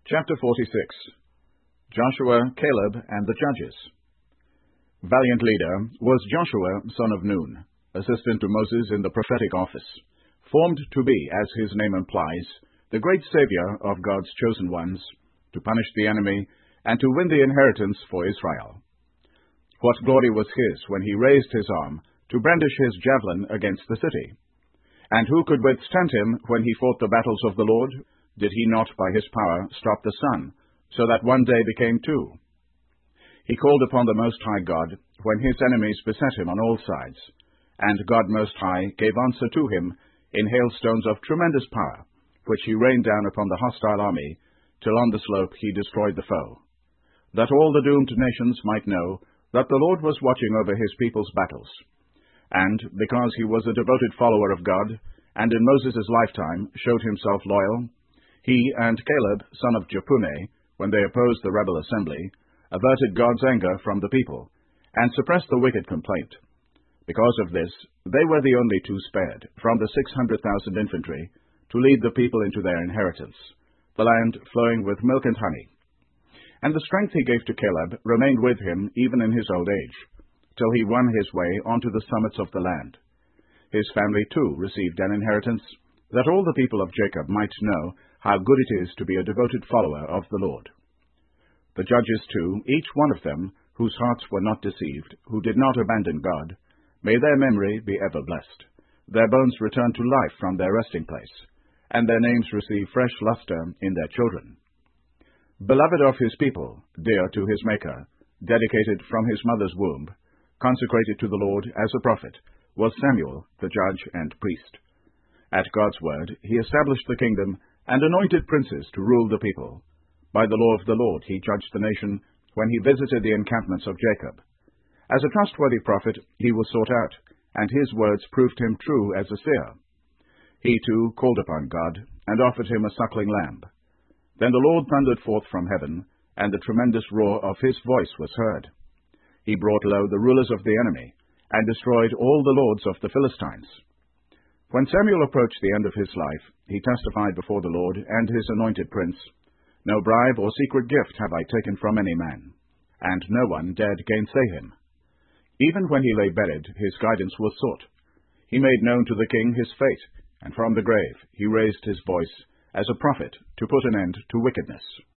Chapter 46. Joshua, Caleb, and the Judges. Valiant leader was Joshua, son of Nun, assistant to Moses in the prophetic office, formed to be, as his name implies, the great savior of God's chosen ones, to punish the enemy, and to win the inheritance for Israel. What glory was his when he raised his arm to brandish his javelin against the city? And who could withstand him when he fought the battles of the Lord? Did he not by his power stop the sun, so that one day became two? He called upon the Most High God when his enemies beset him on all sides, and God Most High gave answer to him in hailstones of tremendous power, which he rained down upon the hostile army, till on the slope he destroyed the foe, that all the doomed nations might know that the Lord was watching over his people's battles. And because he was a devoted follower of God, and in Moses' lifetime showed himself loyal, he and Caleb, son of Jephunneh, when they opposed the rebel assembly, averted God's anger from the people, and suppressed the wicked complaint. Because of this, they were the only two spared from the 600,000 infantry to lead the people into their inheritance, the land flowing with milk and honey. And the strength he gave to Caleb remained with him even in his old age, till he won his way onto the summits of the land. His family too received an inheritance, that all the people of Jacob might know how good it is to be a devoted follower of the Lord. The judges too, each one of them, whose hearts were not deceived, who did not abandon God, may their memory be ever blessed, their bones return to life from their resting place, and their names receive fresh luster in their children. Beloved of his people, dear to his Maker, dedicated from his mother's womb, consecrated to the Lord as a prophet, was Samuel, the judge and priest. At God's word he established the kingdom, and anointed princes to rule the people. By the law of the Lord he judged the nation, when he visited the encampments of Jacob. As a trustworthy prophet he was sought out, and his words proved him true as a seer. He too called upon God, and offered him a suckling lamb. Then the Lord thundered forth from heaven, and the tremendous roar of his voice was heard. He brought low the rulers of the enemy, and destroyed all the lords of the Philistines. When Samuel approached the end of his life, he testified before the Lord and his anointed prince, "No bribe or secret gift have I taken from any man," and no one dared gainsay him. Even when he lay buried, his guidance was sought. He made known to the king his fate, and from the grave he raised his voice as a prophet to put an end to wickedness.